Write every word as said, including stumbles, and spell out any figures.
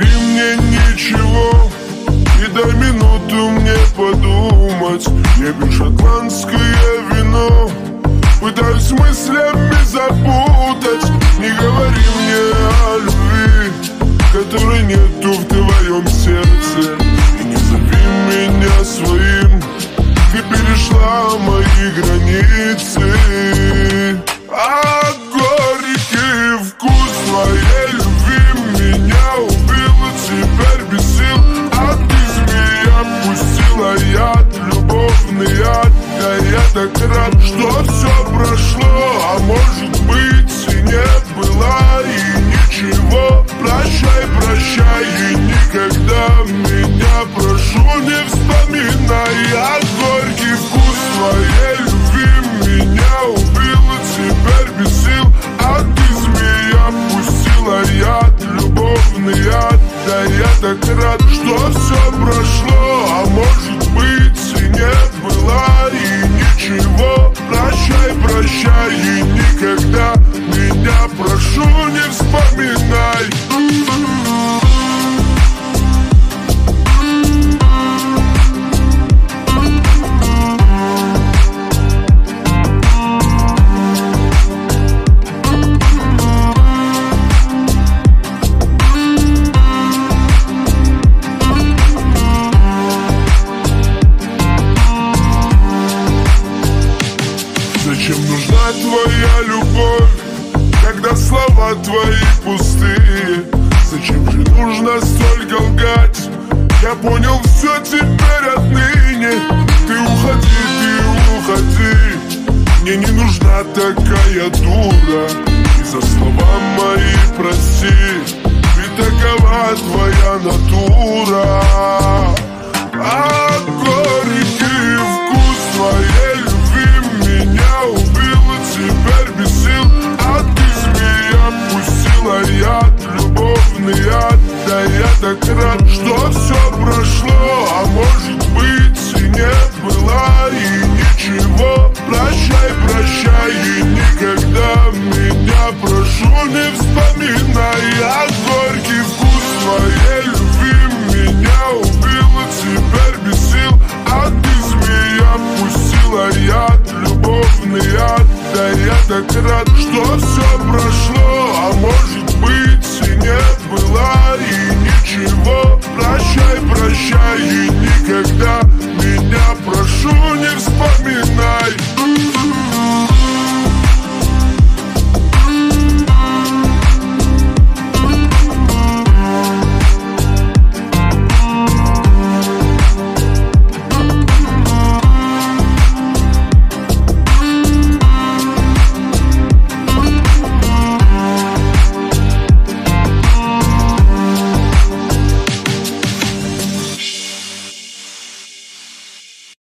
мне ничего и дай минуту мне подумать. Я пью шотландское вино, пытаюсь мыслями запутать. Не говори мне о любви, которой нету в твоем сердце, и не зови меня своим, ты перешла мои границы. А горький вкус твоей любви меня убил, теперь без сил. А ты, змея, пустила яд, любовный яд. Да я так рад, что все прошло, а может быть и не было, и ничего. Прощай, прощай, и никогда меня, прошу, не вспоминай. А горький вкус твоей любви меня убил, теперь без сил. А ты, змея, пустила яд, любовный яд. Да я так рад, что все прошло, а может быть и не было, и ничего. Прощай, прощай, и никогда меня, прошу, не вспоминай. Зачем нужна твоя любовь, когда слова твои пустые? Зачем же нужно столько лгать? Я понял все теперь отныне. Ты уходи, ты уходи, мне не нужна такая дура. И за слова мои прости, ведь такова твоя натура. А горький вкус твоей любви меня убил, теперь без сил. А ты, змея, пустила яд, любовный яд. Да я так рад, что все прошло, а может быть и не было, и ничего. Прощай, прощай, и никогда меня, прошу, не вспоминай. А горький вкус